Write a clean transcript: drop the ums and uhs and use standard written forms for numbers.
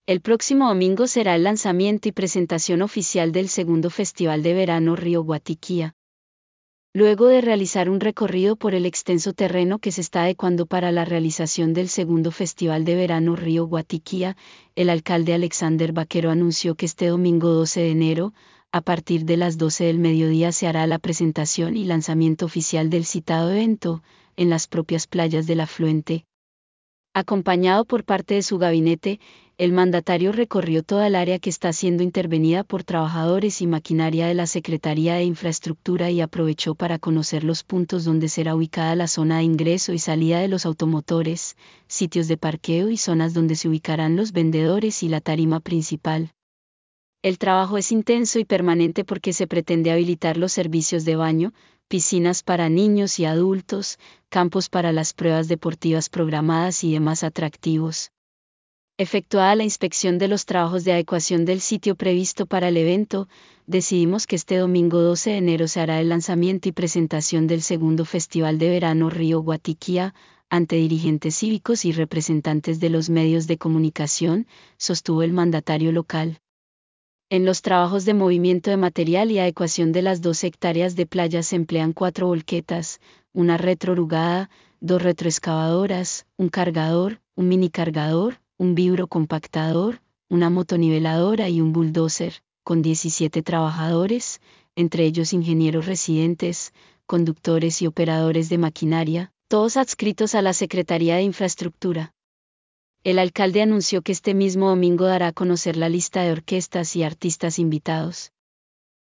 El próximo domingo será el lanzamiento y presentación oficial del segundo Festival de Verano Río Guatiquía. Luego de realizar un recorrido por el extenso terreno que se está adecuando para la realización del segundo Festival de Verano Río Guatiquía, el alcalde Alexander Vaquero anunció que este domingo 12 de enero, a partir de las 12 del mediodía se hará la presentación y lanzamiento oficial del citado evento, en las propias playas del afluente. Acompañado por parte de su gabinete, el mandatario recorrió toda el área que está siendo intervenida por trabajadores y maquinaria de la Secretaría de Infraestructura y aprovechó para conocer los puntos donde será ubicada la zona de ingreso y salida de los automotores, sitios de parqueo y zonas donde se ubicarán los vendedores y la tarima principal. El trabajo es intenso y permanente porque se pretende habilitar los servicios de baño, piscinas para niños y adultos, campos para las pruebas deportivas programadas y demás atractivos. Efectuada la inspección de los trabajos de adecuación del sitio previsto para el evento, decidimos que este domingo 12 de enero se hará el lanzamiento y presentación del segundo Festival de Verano Río Guatiquía, ante dirigentes cívicos y representantes de los medios de comunicación, sostuvo el mandatario local. En los trabajos de movimiento de material y adecuación de las 12 hectáreas de playa se emplean 4 volquetas, una retrorugada, 2 retroexcavadoras, un cargador, un minicargador, un vibrocompactador, una motoniveladora y un bulldozer, con 17 trabajadores, entre ellos ingenieros residentes, conductores y operadores de maquinaria, todos adscritos a la Secretaría de Infraestructura. El alcalde anunció que este mismo domingo dará a conocer la lista de orquestas y artistas invitados.